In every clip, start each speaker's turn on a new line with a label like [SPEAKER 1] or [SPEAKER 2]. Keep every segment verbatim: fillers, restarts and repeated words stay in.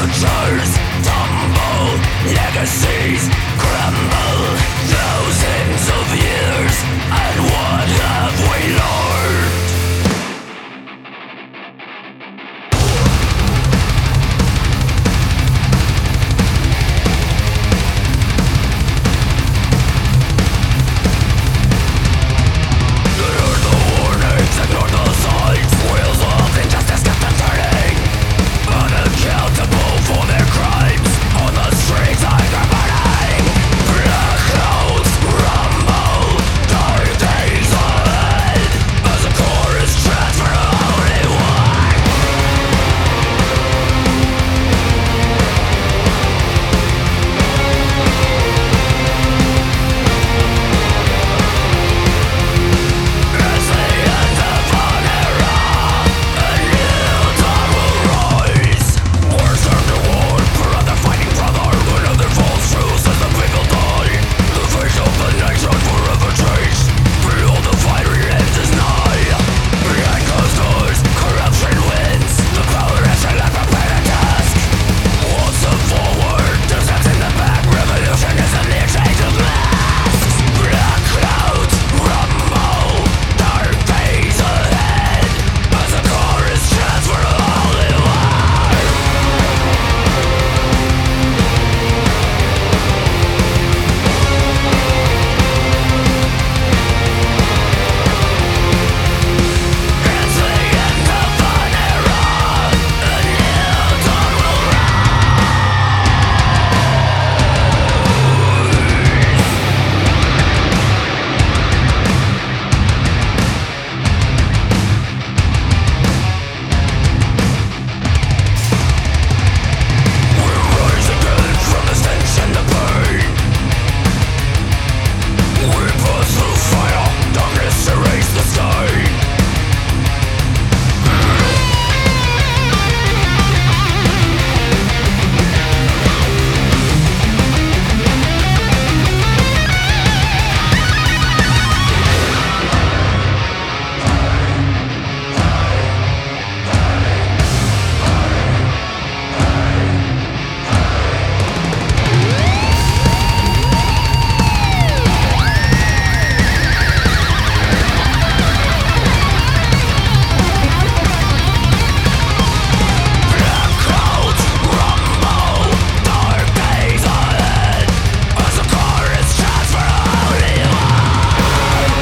[SPEAKER 1] Structures tumble, legacies crumble. Thousands of years, and what have we learned? Ignore the warnings, ignore the signs. Wheels of injustice kept them turning, unaccountable for their crimes. On the streets anger burning, black clouds rumble, dark days ahead, as the chorus chants for the Holy One. It's the end of an era, a new dawn will rise. Wars turn to war, brother fighting brother. Another false truth as the people die. The face of the nation forever changed. Behold, the fiery end is nigh. Behind closed doors, corruption wins. The power has to let prepare the task. What's the forward? Decepts in the back. Revolution is in the exchange of masks. Black clouds rumble, dark days ahead, as the chorus chants for the Holy One. It's the end of an era, a new dawn will rise. We'll rise again from the stench and the pain. We pass through fire, darkness erase the stain. Black clouds rumble, dark days ahead, as the chorus chants for the Holy One.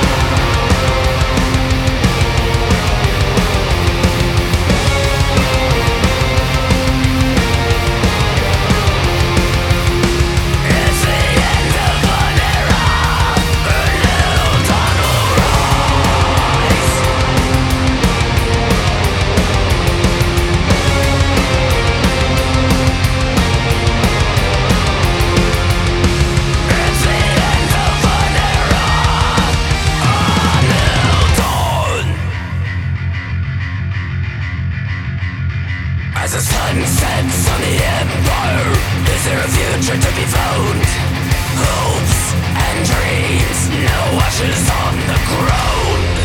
[SPEAKER 1] It's the end of an era, a new dawn will rise. It's the end of an era, a new dawn. As the sun sets on the empire, is there a future to be found? Hopes and dreams, no ashes on the ground.